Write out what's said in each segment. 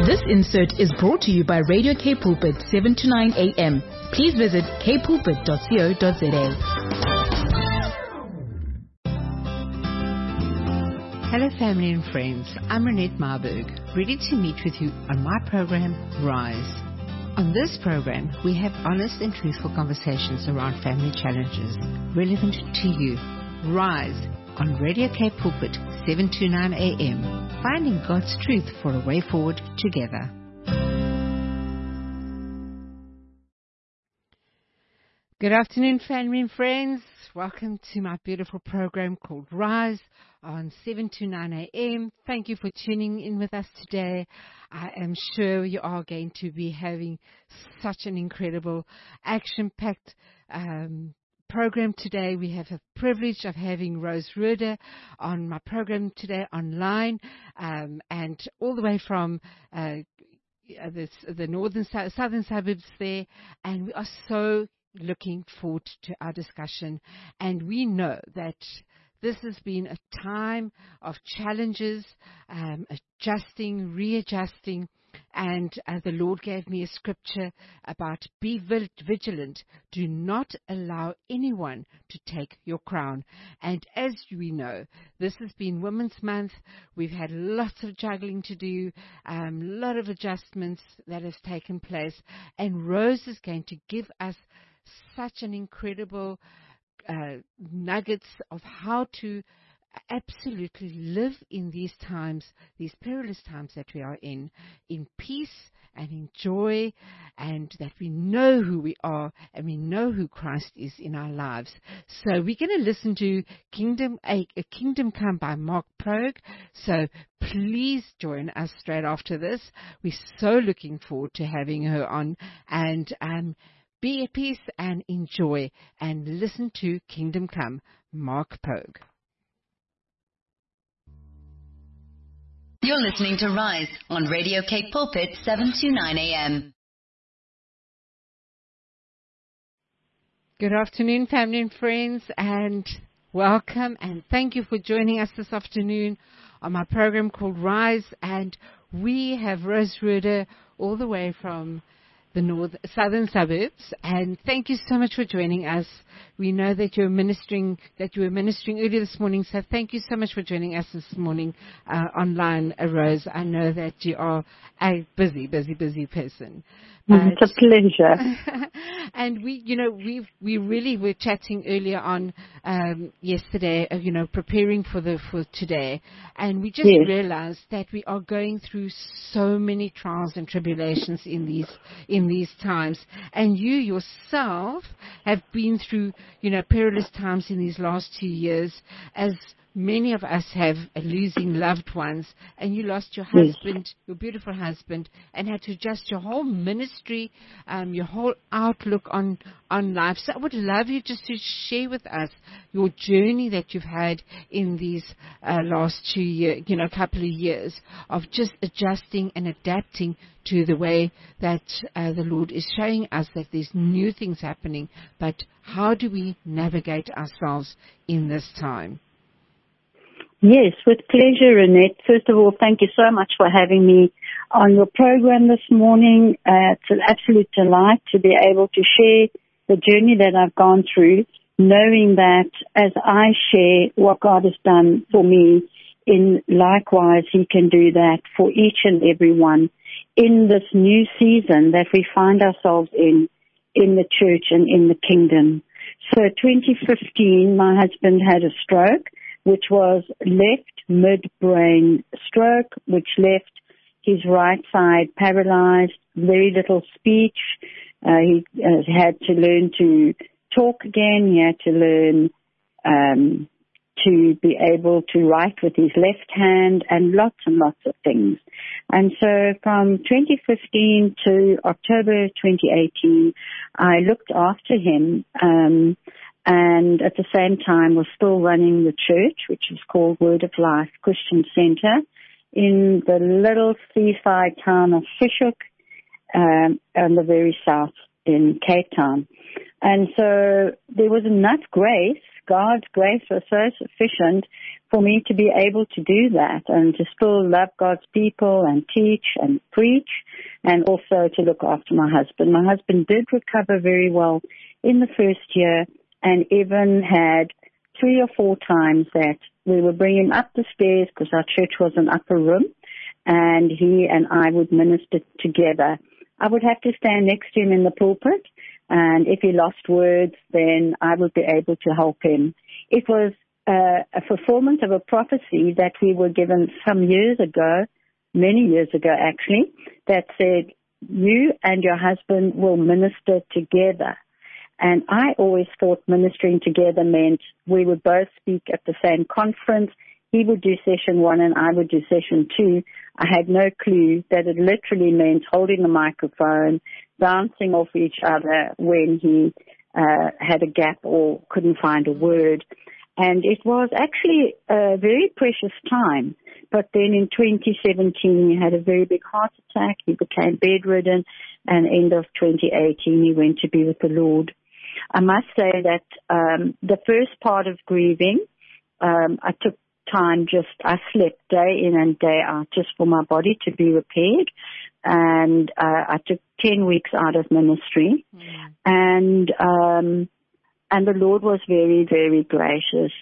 This insert is brought to you by Radio K Pulpit 7 to 9 a.m. Please visit kpulpit.co.za. Hello family and friends, I'm Renette Marburg, ready to meet with you on my program, Rise. On this program, we have honest and truthful conversations around family challenges relevant to you. Rise on Radio K Pulpit 7 to 9 a.m. Finding God's truth for a way forward together. Good afternoon, family and friends. Welcome to my beautiful program called Rise on 7 to 9 a.m. Thank you for tuning in with us today. I am sure you are going to be having such an incredible, action-packed program today. We have a privilege of having Rose Ruder on my program today online, and all the way from the southern suburbs there, and we are so looking forward to our discussion. And we know that this has been a time of challenges, adjusting, readjusting, and the Lord gave me a scripture about be vigilant. Do not allow anyone to take your crown. And as we know, this has been Women's Month. We've had lots of juggling to do, a lot of adjustments that have taken place. And Rose is going to give us such an incredible nuggets of how to absolutely live in these times, these perilous times that we are in peace and in joy, and that we know who we are and we know who Christ is in our lives. So we're going to listen to Kingdom Come by Mark Progue. So please join us straight after this. We're so looking forward to having her on, and be at peace and enjoy and listen to Kingdom Come, Mark Progue. You're listening to Rise on Radio K Pulpit 7 to 9 a.m. Good afternoon, family and friends, and welcome and thank you for joining us this afternoon on my program called Rise. And we have Rose Ruder all the way from the southern suburbs, and thank you so much for joining us. We know that you were ministering earlier this morning, so thank you so much for joining us this morning online, Rose. I know that you are a busy person. It's a pleasure. And we really were chatting earlier on yesterday, preparing for today, and we just realized that we are going through so many trials and tribulations in these times, and you yourself have been through perilous times in these last 2 years, as many of us have, losing loved ones, and you lost your husband, your beautiful husband, and had to adjust your whole ministry, your whole outlook on life. So I would love you just to share with us your journey that you've had in these last 2 years, couple of years of just adjusting and adapting to the way that the Lord is showing us that there's new things happening, but how do we navigate ourselves in this time? Yes, with pleasure, Renette. First of all, thank you so much for having me on your program this morning. It's an absolute delight to be able to share the journey that I've gone through, knowing that as I share what God has done for me, likewise He can do that for each and every one in this new season that we find ourselves in the church and in the kingdom. So 2015, my husband had a stroke, which was left midbrain stroke, which left his right side paralyzed, very little speech. He had to learn to talk again. He had to learn to be able to write with his left hand, and lots of things. And so from 2015 to October 2018, I looked after him, and at the same time was still running the church, which is called Word of Life Christian Center, in the little seaside town of Fish Hoek, on the very south in Cape Town. And so there was enough grace God's grace was so sufficient for me to be able to do that and to still love God's people and teach and preach, and also to look after my husband. My husband did recover very well in the first year, and even had 3 or 4 times that we would bring him up the stairs, because our church was an upper room, and he and I would minister together. I would have to stand next to him in the pulpit, and if he lost words, then I would be able to help him. It was a fulfillment of a prophecy that we were given some years ago, many years ago actually, that said, you and your husband will minister together. And I always thought ministering together meant we would both speak at the same conference. He would do session 1 and I would do session 2. I had no clue that it literally meant holding the microphone, bouncing off each other when he had a gap or couldn't find a word. And it was actually a very precious time. But then in 2017, he had a very big heart attack. He became bedridden. And end of 2018, he went to be with the Lord. I must say that the first part of grieving, I took time I slept day in and day out just for my body to be repaired. And I took 10 weeks out of ministry. And the Lord was very, very gracious.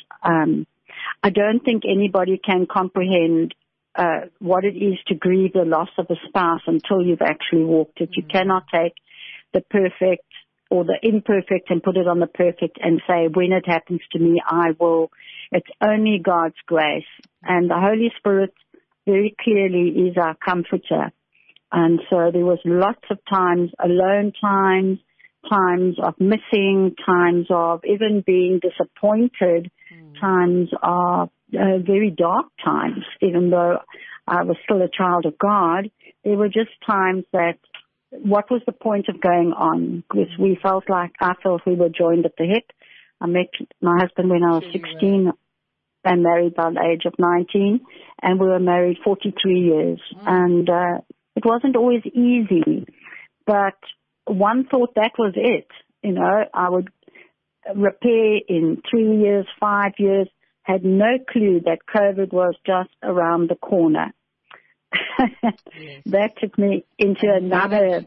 I don't think anybody can comprehend what it is to grieve the loss of a spouse until you've actually walked it. You cannot take the perfect or the imperfect and put it on the perfect and say, when it happens to me, I will. It's only God's grace. And the Holy Spirit very clearly is our comforter. And so there was lots of times, alone times of missing, times of even being disappointed, times of very dark times. Even though I was still a child of God, there were just times that what was the point of going on? Because I felt we were joined at the hip. I met my husband when I was 16 and married by the age of 19, and we were married 43 years. And it wasn't always easy, but one thought that was it. You know, I would repair in 3 years, 5 years, had no clue that COVID was just around the corner. Yes. That took me into another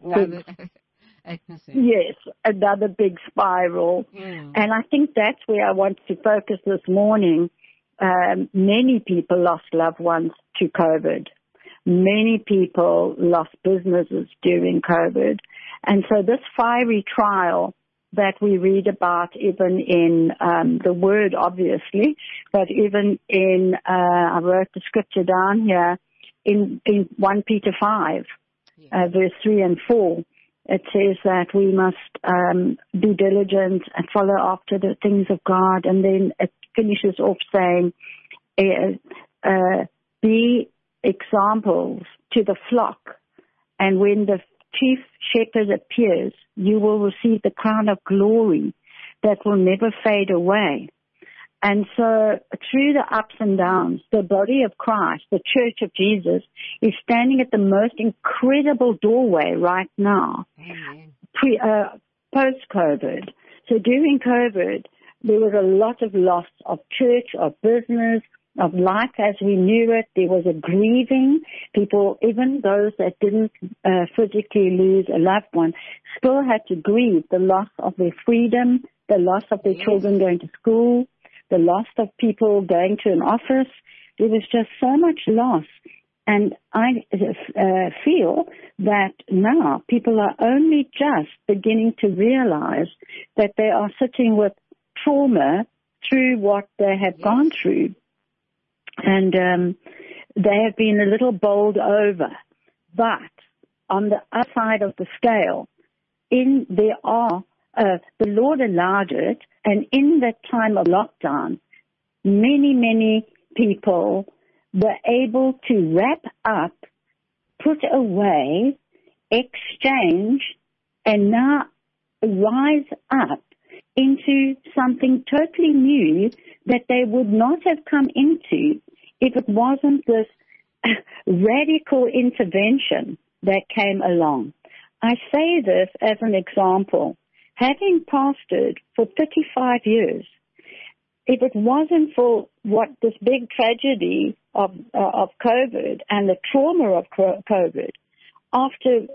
big spiral. And I think that's where I want to focus this morning. Many people lost loved ones to COVID. Many people lost businesses during COVID. And so this fiery trial that we read about even in the Word, obviously, but even in, I wrote the scripture down here, in 1 Peter 5, verse 3 and 4, it says that we must be diligent and follow after the things of God. And then it finishes off saying, be examples to the flock. And when the chief shepherd appears, you will receive the crown of glory that will never fade away. And so through the ups and downs, the body of Christ, the church of Jesus, is standing at the most incredible doorway right now, post-COVID. So during COVID, there was a lot of loss of church, of business, of life as we knew it. There was a grieving. People, even those that didn't physically lose a loved one, still had to grieve the loss of their freedom, the loss of their children going to school, the loss of people going to an office. There was just so much loss. And I feel that now people are only just beginning to realize that they are sitting with trauma through what they have gone through. And they have been a little bowled over. But on the other side of the scale, the Lord allowed it, and in that time of lockdown, many people were able to wrap up, put away, exchange, and now rise up into something totally new that they would not have come into if it wasn't this radical intervention that came along. I say this as an example. Having pastored for 35 years, if it wasn't for what this big tragedy of COVID and the trauma of COVID, after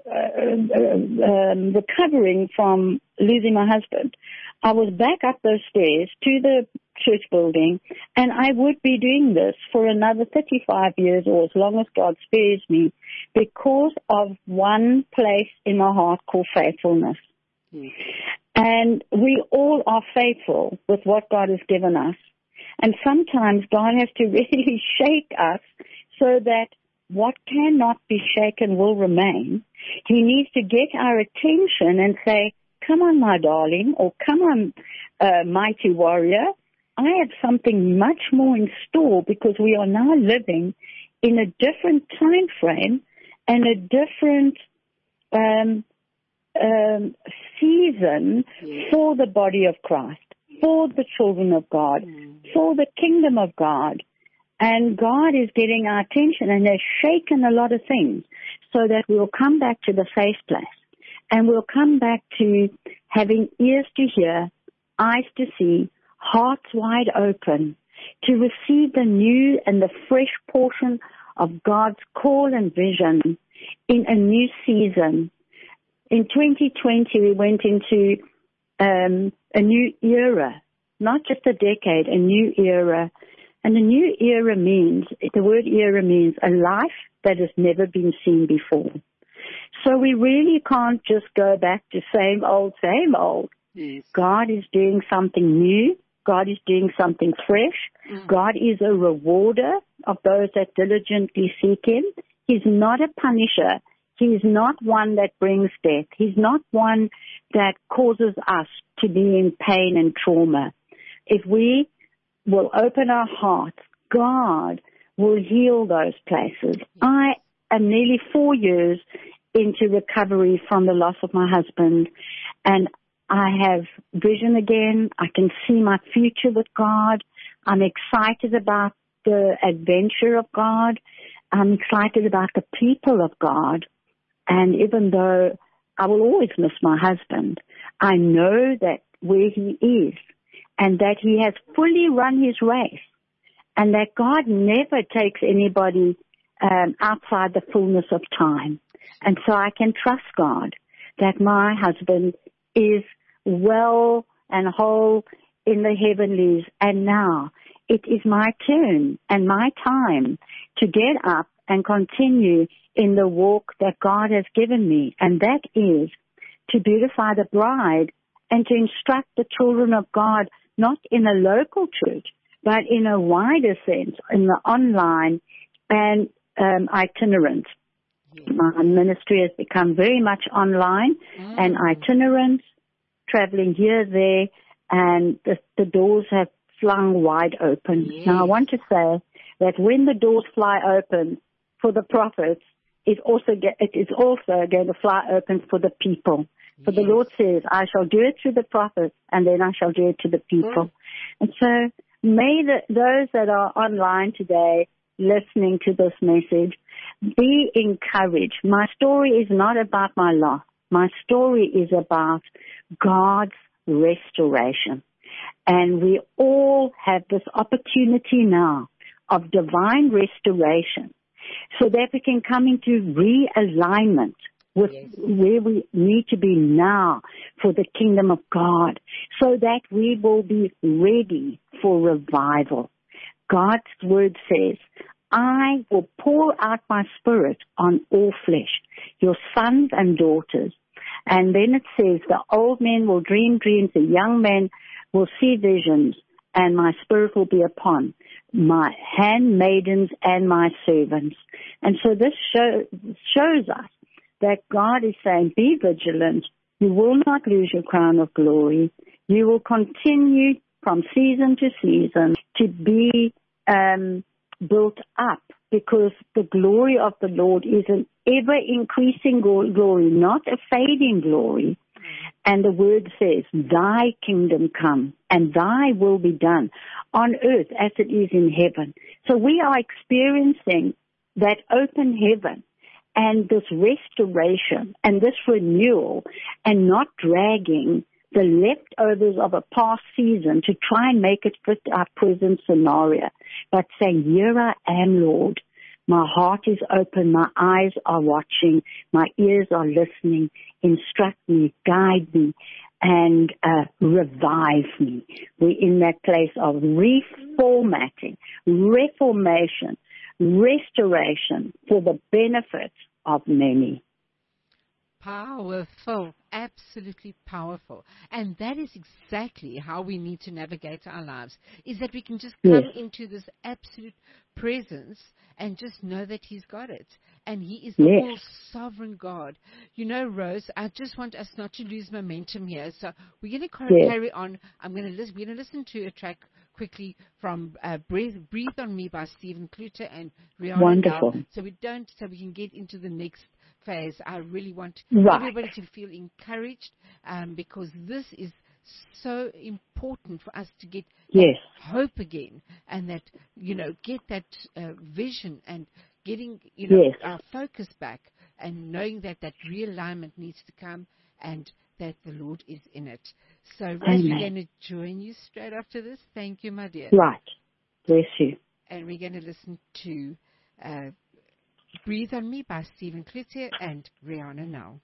recovering from losing my husband, I was back up those stairs to the church building, and I would be doing this for another 35 years or as long as God spares me, because of one place in my heart called faithfulness. And we all are faithful with what God has given us. And sometimes God has to really shake us so that what cannot be shaken will remain. He needs to get our attention and say, come on, my darling, or come on, mighty warrior. I have something much more in store, because we are now living in a different time frame and a different season for the body of Christ, for the children of God, for the kingdom of God. And God is getting our attention, and has shaken a lot of things so that we'll come back to the safe place, and we'll come back to having ears to hear, eyes to see, hearts wide open, to receive the new and the fresh portion of God's call and vision in a new season. In 2020, we went into a new era, not just a decade, a new era. And a new era means, the word era means a life that has never been seen before. So we really can't just go back to same old, same old. Yes. God is doing something new. God is doing something fresh. God is a rewarder of those that diligently seek Him. He's not a punisher. He's not one that brings death. He's not one that causes us to be in pain and trauma. If we will open our hearts, God will heal those places. I am nearly 4 years into recovery from the loss of my husband, and I have vision again. I can see my future with God. I'm excited about the adventure of God. I'm excited about the people of God. And even though I will always miss my husband, I know that where he is, and that he has fully run his race, and that God never takes anybody outside the fullness of time. And so I can trust God that my husband is well and whole in the heavenlies. And now it is my turn and my time to get up and continue in the walk that God has given me. And that is to beautify the bride and to instruct the children of God, not in a local church, but in a wider sense, in the online and itinerant. My ministry has become very much online and itinerant, traveling here, there, and the doors have flung wide open. Yes. Now, I want to say that when the doors fly open for the prophets, it is also going to fly open for the people. For the Lord says, I shall do it through the prophets, and then I shall do it to the people. And so may those that are online today listening to this message be encouraged. My story is not about my loss. My story is about God's restoration. And we all have this opportunity now of divine restoration so that we can come into realignment with where we need to be now for the kingdom of God, so that we will be ready for revival. God's word says, I will pour out my spirit on all flesh, your sons and daughters. And then it says, the old men will dream dreams, the young men will see visions, and my spirit will be upon my handmaidens and my servants. And so this shows us that God is saying, be vigilant. You will not lose your crown of glory. You will continue from season to season to be built up, because the glory of the Lord is an ever-increasing glory, not a fading glory. And the word says, thy kingdom come and thy will be done on earth as it is in heaven. So we are experiencing that open heaven and this restoration and this renewal, and not dragging the leftovers of a past season to try and make it fit our present scenario, but saying, here I am, Lord. My heart is open, my eyes are watching, my ears are listening. Instruct me, guide me, and revive me. We're in that place of reformatting, reformation, restoration for the benefit of many. Powerful, absolutely powerful. And that is exactly how we need to navigate our lives, is that we can just come into this absolute presence and just know that He's got it. And He is the all-sovereign God. You know, Rose, I just want us not to lose momentum here. So we're going to carry on. We're going to listen to a track quickly from Breathe on Me by Stephen Kluter and Rihanna. Wonderful. Now, so we can get into the next phase. I really want everybody to feel encouraged, because this is so important for us to get hope again, and that, get that vision, and getting, our focus back, and knowing that realignment needs to come, and that the Lord is in it. So, Rose, we're going to join you straight after this. Thank you, my dear. Right. Bless you. And we're going to listen to Breathe on Me by Stephen Kluter and Rihanna now.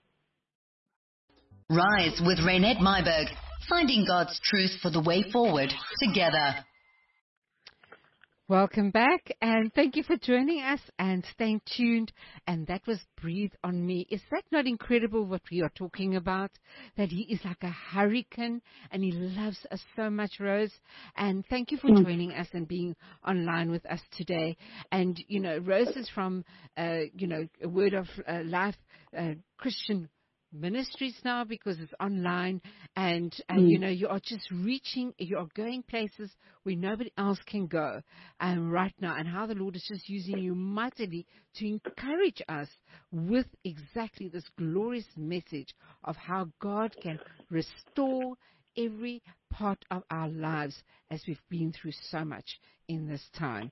Rise with Raynette Myberg, finding God's truth for the way forward together. Welcome back, and thank you for joining us and staying tuned. And that was Breathe on Me. Is that not incredible what we are talking about? That He is like a hurricane and He loves us so much, Rose. And thank you for joining us and being online with us today. And, Rose is from, a Word of Life Christian Ministries now, because it's online, and you are just reaching, you are going places where nobody else can go right now, and how the Lord is just using you mightily to encourage us with exactly this glorious message of how God can restore every part of our lives as we've been through so much in this time.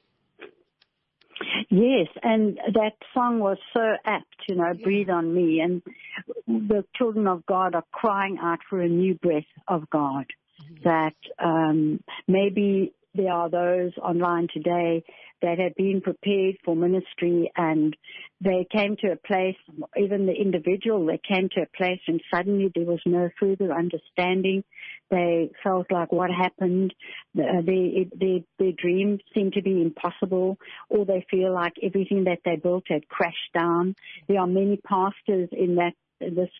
Yes, and that song was so apt, Breathe on Me. And the children of God are crying out for a new breath of God. That maybe there are those online today that have been prepared for ministry, and they came to a place, even the individual, they came to a place and suddenly there was no further understanding. They felt like, what happened? Their dreams seemed to be impossible, or they feel like everything that they built had crashed down. There are many pastors in this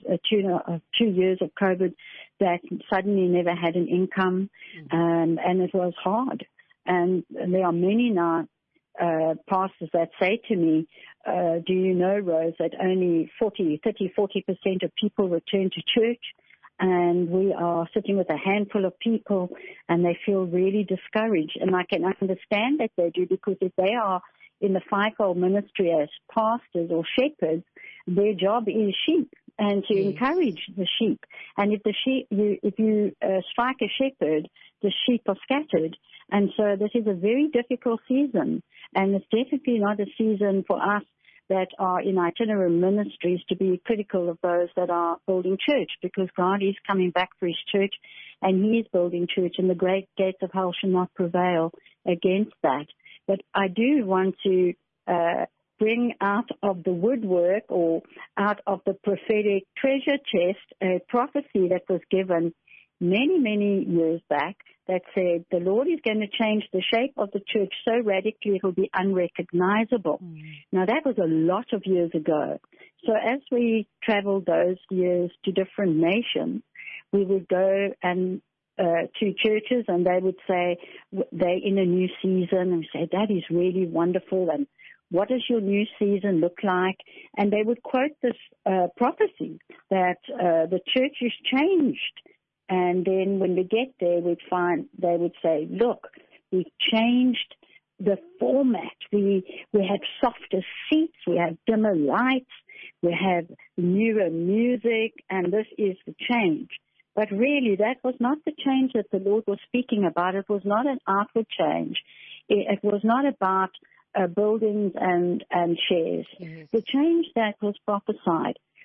2 years of COVID that suddenly never had an income, and it was hard. And there are many now pastors that say to me, do you know, Rose, that only 40% of people return to church, and we are sitting with a handful of people, and they feel really discouraged. And I can understand that they do, because if they are in the fivefold ministry as pastors or shepherds, their job is sheep, and to encourage the sheep. And if you strike a shepherd, the sheep are scattered. And so this is a very difficult season, and it's definitely not a season for us that are in itinerant ministries to be critical of those that are building church, because God is coming back for His church, and He is building church, and the great gates of hell shall not prevail against that. But I do want to bring out of the woodwork, or out of the prophetic treasure chest, a prophecy that was given many, many years back that said the Lord is going to change the shape of the church so radically it will be unrecognizable. Now, that was a lot of years ago. So as we traveled those years to different nations, we would go and to churches, and they would say they're in a new season, and we say, that is really wonderful, and what does your new season look like? And they would quote this prophecy that the church is changed. And then when we get there, they would say, look, we've changed the format. We have softer seats, we have dimmer lights, we have newer music, and this is the change. But really, that was not the change that the Lord was speaking about. It was not an outward change. It was not about buildings and shares. The change that was prophesied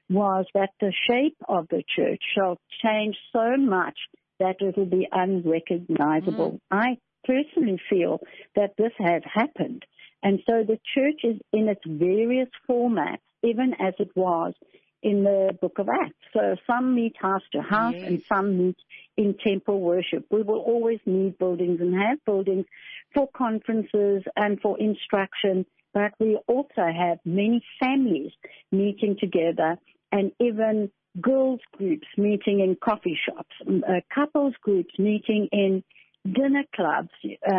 was that the shape of the church shall change so much that it will be unrecognizable. I personally feel that this has happened. And so the church is in its various formats, even as it was in the book of Acts. So some meet house to house and some meet in temple worship. We will always need buildings and have buildings for conferences and for instruction, but we also have many families meeting together and even girls groups meeting in coffee shops, couples groups meeting in dinner clubs,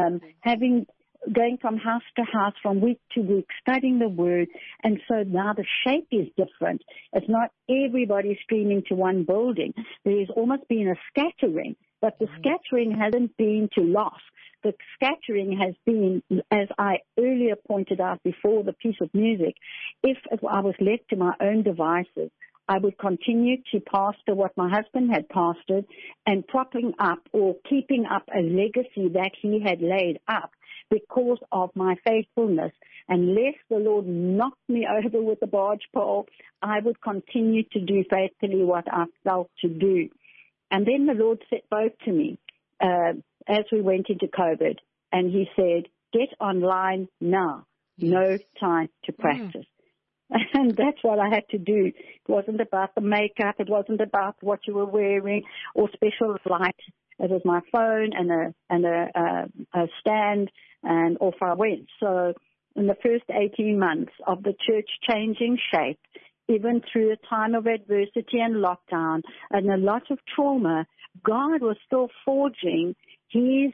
going from house to house, from week to week, studying the Word. And so now the shape is different. It's not everybody streaming to one building. There's almost been a scattering, but the scattering hasn't been to loss. The scattering has been, as I earlier pointed out before the piece of music, if I was left to my own devices, I would continue to pastor what my husband had pastored and propping up or keeping up a legacy that he had laid up because of my faithfulness. Unless the Lord knocked me over with a barge pole, I would continue to do faithfully what I felt to do. And then the Lord spoke to me as we went into COVID, and he said, get online now. No time to practice. And that's what I had to do. It wasn't about the makeup. It wasn't about what you were wearing or special light. It was my phone and a stand, and off I went. So in the first 18 months of the church changing shape, even through a time of adversity and lockdown and a lot of trauma, God was still forging his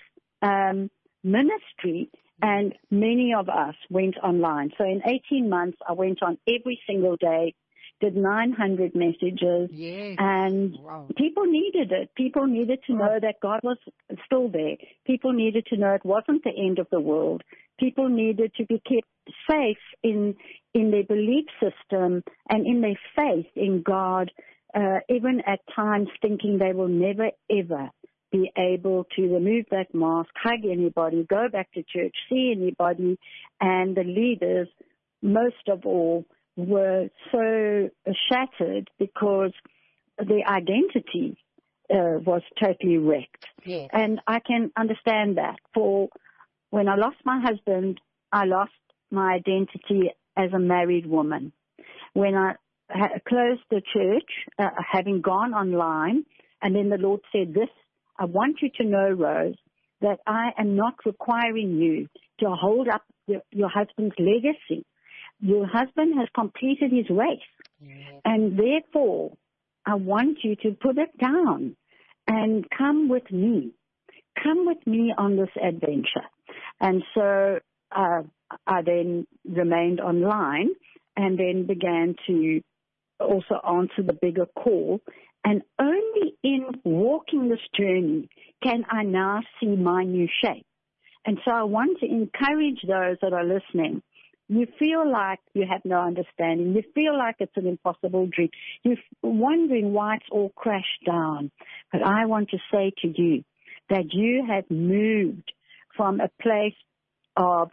ministry, and many of us went online. So in 18 months, I went on every single day, did 900 messages, and people needed it. People needed to know that God was still there. People needed to know it wasn't the end of the world. People needed to be kept safe in their belief system and in their faith in God, even at times thinking they will never, ever be able to remove that mask, hug anybody, go back to church, see anybody. And the leaders, most of all, were so shattered because their identity was totally wrecked. Yes. And I can understand that. For when I lost my husband, I lost my identity as a married woman. When I closed the church, having gone online, and then the Lord said, I want you to know, Rose, that I am not requiring you to hold up your husband's legacy. Your husband has completed his race, and therefore I want you to put it down and come with me. Come with me on this adventure. And so I then remained online and then began to also answer the bigger call. And only in walking this journey can I now see my new shape. And so I want to encourage those that are listening. You feel like you have no understanding. You feel like it's an impossible dream. You're wondering why it's all crashed down. But I want to say to you that you have moved from a place of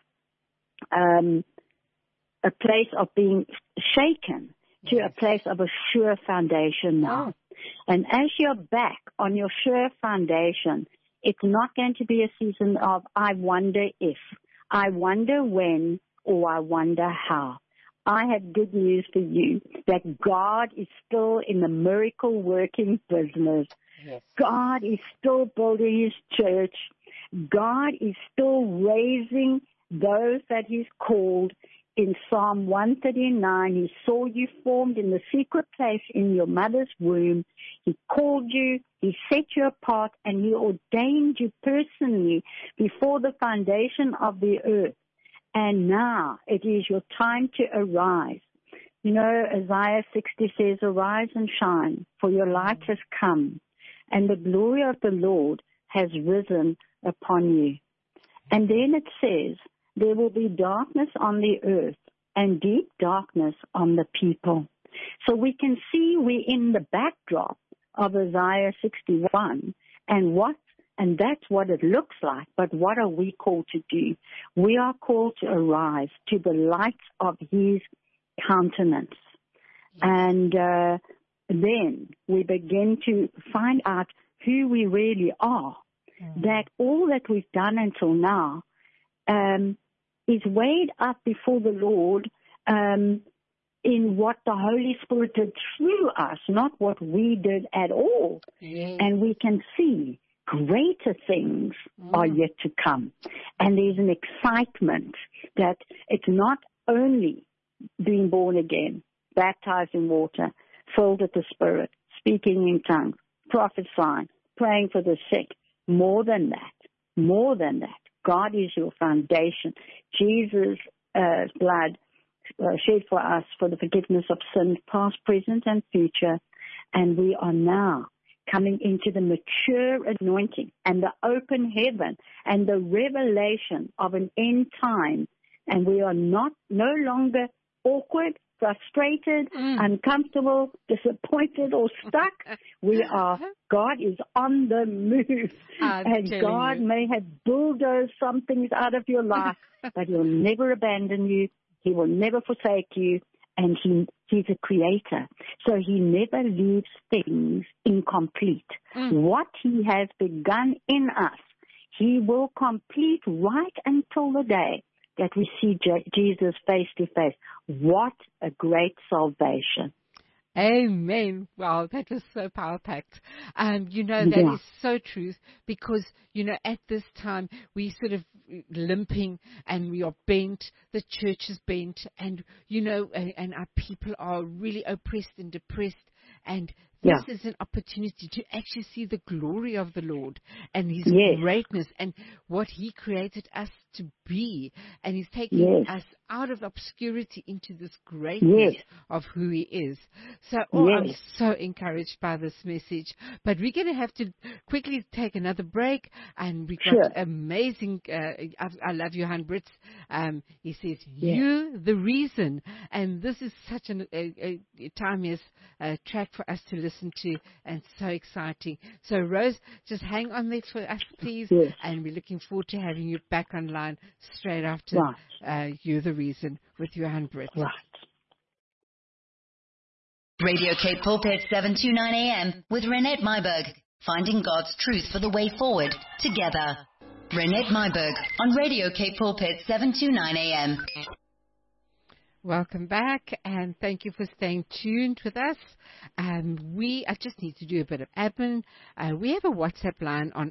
being shaken to a place of a sure foundation now. And as you're back on your sure foundation, it's not going to be a season of I wonder if, I wonder when, or I wonder how. I have good news for you, that God is still in the miracle-working business. Yes. God is still building his church. God is still raising those that he's called. In Psalm 139, he saw you formed in the secret place in your mother's womb. He called you, he set you apart, and he ordained you personally before the foundation of the earth. And now it is your time to arise. You know, Isaiah 60 says, arise and shine, for your light has come, and the glory of the Lord has risen upon you. And then it says, there will be darkness on the earth and deep darkness on the people. So we can see we're in the backdrop of Isaiah 61 and that's what it looks like. But what are we called to do? We are called to arise to the light of his countenance. And then we begin to find out who we really are, that all that we've done until now is weighed up before the Lord in what the Holy Spirit did through us, not what we did at all. And we can see greater things are yet to come. And there's an excitement that it's not only being born again, baptized in water, filled with the Spirit, speaking in tongues, prophesying, praying for the sick. More than that, God is your foundation. Jesus' blood shed for us for the forgiveness of sins, past, present, and future. And we are now coming into the mature anointing and the open heaven and the revelation of an end time. And we are no longer awkward, frustrated, uncomfortable, disappointed, or stuck. God is on the move. And God may have bulldozed some things out of your life, but He'll never abandon you. He will never forsake you. And He's a creator. So He never leaves things incomplete. What He has begun in us, He will complete right until the day that we see Jesus face to face. What a great salvation. Amen. Wow, that was so power-packed. That is so true because, at this time, we sort of limping and we are bent. The church is bent and, and our people are really oppressed and depressed. And this is an opportunity to actually see the glory of the Lord and His greatness and what He created us to be. And He's taking us out of obscurity into this greatness of who He is. So I'm so encouraged by this message. But we're going to have to quickly take another break. And we got amazing, I love Johan Britz. He says, you, the reason. And this is such a timeless track for us to listen to and so exciting. So Rose, just hang on there for us, please. And we're looking forward to having you back online straight after You the Reason with Johan Britz. Radio Cape Pulpit 729 AM with Renette Myberg, finding God's truth for the way forward together. Renette Myberg on Radio Cape Pulpit 729 AM. Welcome back, and thank you for staying tuned with us. I just need to do a bit of admin. We have a WhatsApp line on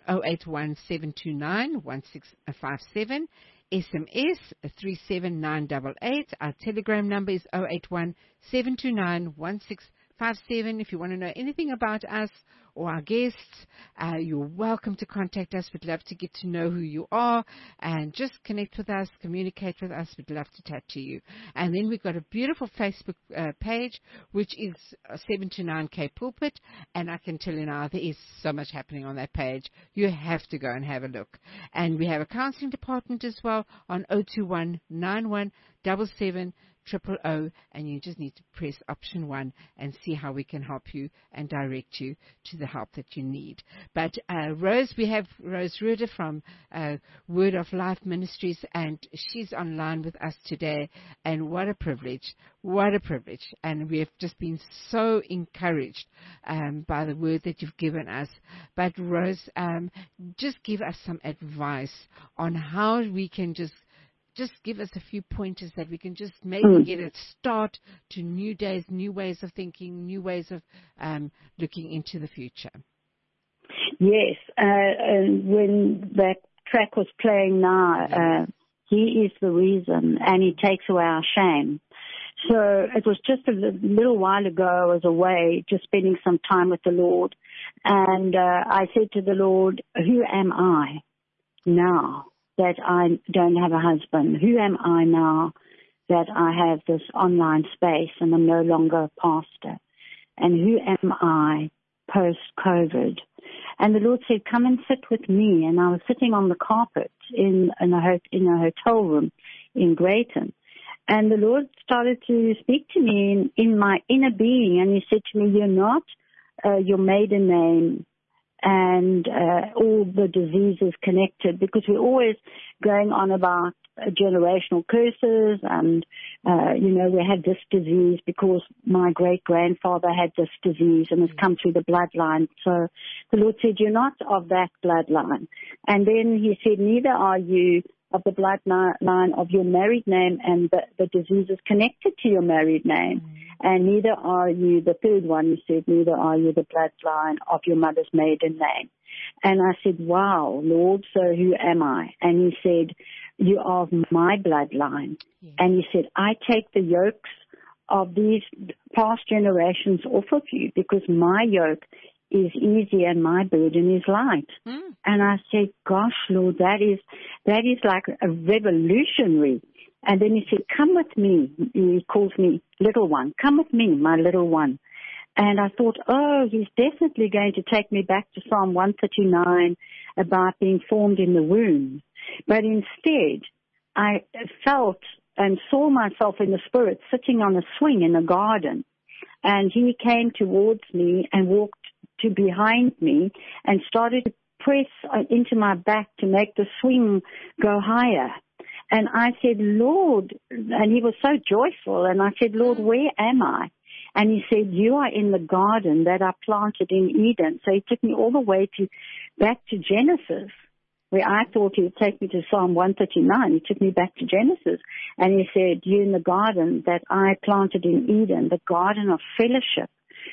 081-729-1657, SMS 37988. Our Telegram number is 081-729-1657. If you want to know anything about us or our guests, you're welcome to contact us. We'd love to get to know who you are and just connect with us, communicate with us. We'd love to chat to you. And then we've got a beautiful Facebook page, which is 729K Pulpit. And I can tell you now, there is so much happening on that page. You have to go and have a look. And we have a counseling department as well on 021 91 77 000, and you just need to press option 1 and see how we can help you and direct you to the help that you need. But Rose, we have Rose Ruder from Word of Life Ministries, and she's online with us today. And what a privilege! What a privilege! And we have just been so encouraged by the word that you've given us. But Rose, just give us some advice on how we can just give us a few pointers that we can just maybe get a start to new days, new ways of thinking, new ways of looking into the future. Yes, and when that track was playing now, He is the reason, and He takes away our shame. So it was just a little while ago, I was away, just spending some time with the Lord, and I said to the Lord, who am I now that I don't have a husband? Who am I now that I have this online space and I'm no longer a pastor? And who am I post-COVID? And the Lord said, come and sit with me. And I was sitting on the carpet in a hotel room in Greyton. And the Lord started to speak to me in my inner being. And He said to me, you're not your maiden name and all the diseases connected, because we're always going on about generational curses and, we had this disease because my great-grandfather had this disease and it's come through the bloodline. So the Lord said, you're not of that bloodline. And then he said, neither are you of the bloodline of your married name and the diseases connected to your married name. And neither are you, the third one, he said, neither are you the bloodline of your mother's maiden name. And I said, wow, Lord, so who am I? And he said, you are of my bloodline. Yes. And he said, I take the yokes of these past generations off of you, because my yoke is easy and my burden is light. And I said, gosh, Lord, that is like a revolutionary. And then he said, come with me. He calls me little one. Come with me, my little one. And I thought, oh, he's definitely going to take me back to Psalm 139 about being formed in the womb. But instead, I felt and saw myself in the spirit sitting on a swing in a garden. And he came towards me and walked to behind me and started to press into my back to make the swing go higher. And I said, Lord, and he was so joyful. And I said, Lord, where am I? And he said, you are in the garden that I planted in Eden. So he took me all the way back to Genesis, where I thought he would take me to Psalm 139. He took me back to Genesis. And he said, you're in the garden that I planted in Eden, the garden of fellowship,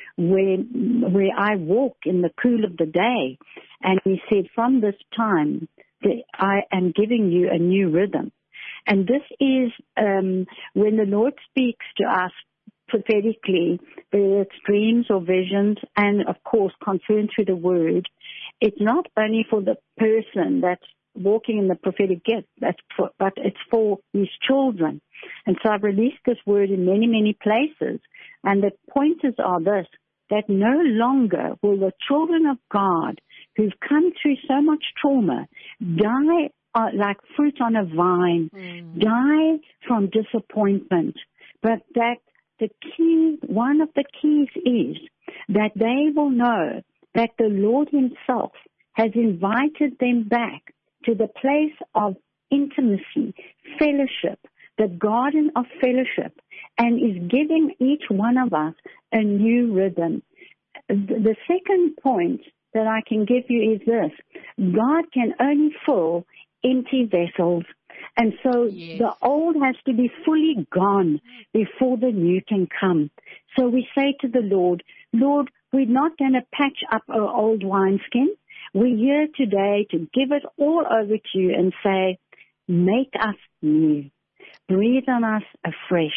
where I walk in the cool of the day. And he said, from this time, I am giving you a new rhythm. And this is when the Lord speaks to us prophetically, whether it's dreams or visions, and of course confirmed through the word, it's not only for the person that's walking in the prophetic gift, but it's for his children. And so I've released this word in many, many places. And the pointers are this, that no longer will the children of God who've come through so much trauma die like fruit on a vine, die from disappointment, but that the key, one of the keys is that they will know that the Lord himself has invited them back to the place of intimacy, fellowship, the garden of fellowship, and is giving each one of us a new rhythm. The second point that I can give you is this: God can only fill empty vessels. And so the old has to be fully gone before the new can come. So we say to the Lord, Lord, we're not going to patch up our old wineskin. We're here today to give it all over to you and say, make us new. Breathe on us afresh.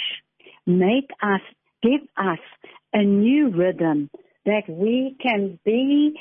Give us a new rhythm that we can be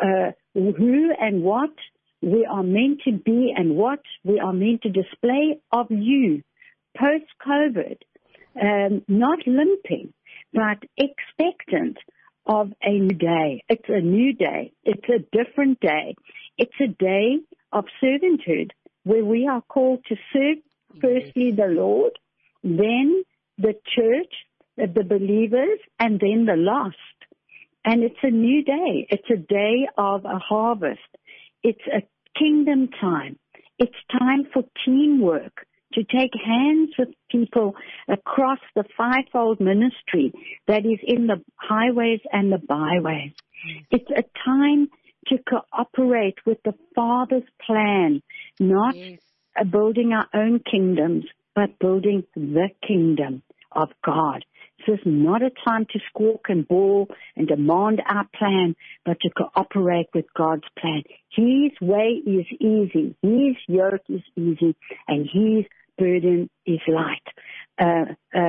who and what we are meant to be and what we are meant to display of you post-COVID, not limping, but expectant of a new day. It's a new day. It's a different day. It's a day of servanthood where we are called to serve firstly the Lord, then the church, the believers, and then the lost. And it's a new day. It's a day of a harvest. It's a kingdom time. It's time for teamwork, to take hands with people across the fivefold ministry that is in the highways and the byways. It's a time to cooperate with the Father's plan, not building our own kingdoms, but building the kingdom of God. This is not a time to squawk and bawl and demand our plan, but to cooperate with God's plan. His way is easy. His yoke is easy, and his burden is light,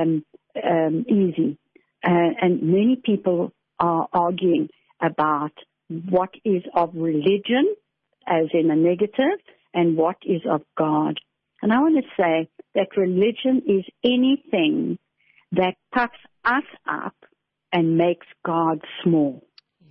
easy. And many people are arguing about what is of religion, as in a negative, and what is of God. And I want to say that religion is anything that puffs us up and makes God small.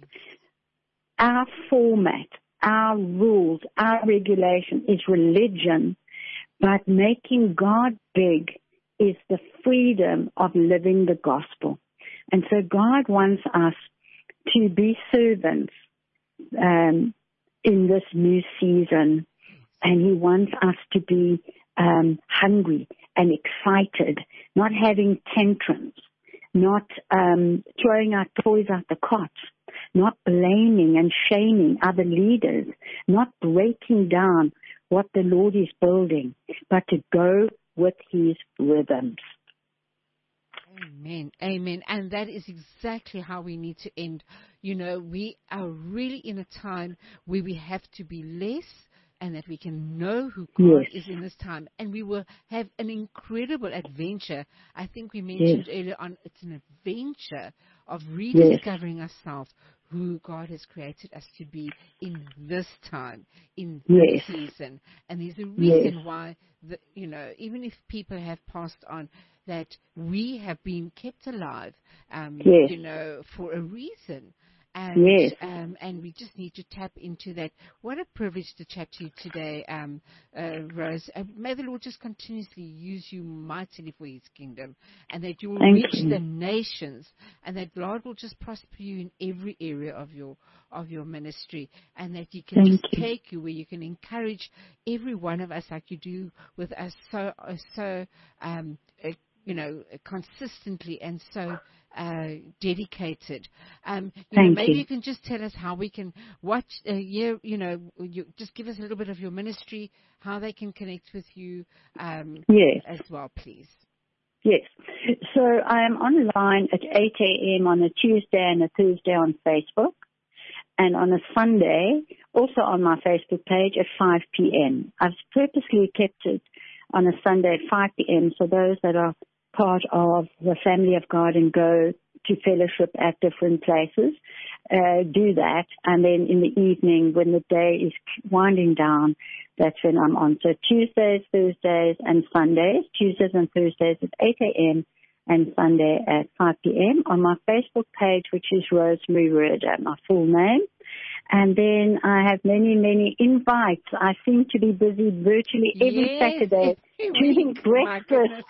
Our format, our rules, our regulation is religion, but making God big is the freedom of living the gospel. And so God wants us to be servants, in this new season. And He wants us to be hungry and excited, not having tantrums, not throwing our toys out the cot, not blaming and shaming other leaders, not breaking down what the Lord is building, but to go with His rhythms. Amen. Amen. And that is exactly how we need to end. You know, we are really in a time where we have to be less, and that we can know who God is in this time. And we will have an incredible adventure. I think we mentioned earlier on, it's an adventure of rediscovering ourselves, who God has created us to be in this time, in this season. And there's a reason why, you know, even if people have passed on, that we have been kept alive, you know, for a reason. And we just need to tap into that. What a privilege to chat to you today, Rose. May the Lord just continuously use you mightily for His kingdom, and that you will reach the nations, and that God will just prosper you in every area of your ministry, and that He can just take you where you can encourage every one of us, like you do with us, so you know, consistently and so dedicated. Maybe you can just tell us how we can watch, you know, you just give us a little bit of your ministry, how they can connect with you as well, please. Yes. So I am online at 8 a.m. on a Tuesday and a Thursday on Facebook, and on a Sunday also on my Facebook page at 5 p.m. I've purposely kept it on a Sunday at 5 p.m. so those that are part of the family of God and go to fellowship at different places, do that. And then in the evening, when the day is winding down, that's when I'm on. So Tuesdays, Thursdays, and Sundays, Tuesdays and Thursdays at 8 a.m. and Sunday at 5 p.m. on my Facebook page, which is Rosemary Reardon, my full name. And then I have many, many invites. I seem to be busy virtually every Saturday doing breakfast.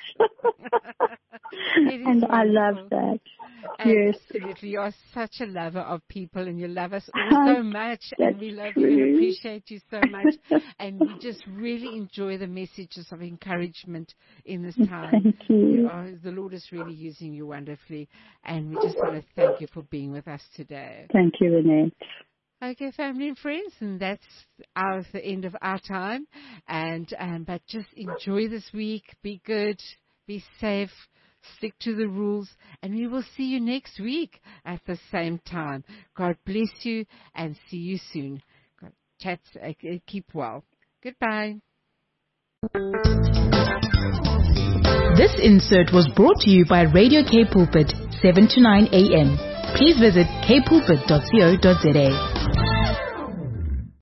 And I love that. Absolutely. You are such a lover of people, and you love us all so much, and we love you and appreciate you so much. And we just really enjoy the messages of encouragement in this time. Thank you. The Lord is really using you wonderfully, and we just want to thank you for being with us today. Thank you, Renee. Okay, family and friends, and that's the end of our time. And but just enjoy this week. Be good. Be safe. Stick to the rules, and we will see you next week at the same time. God bless you, and see you soon. Keep well. Goodbye. This insert was brought to you by Radio K Pulpit, 7 to 9 a.m. Please visit kpulpit.co.za.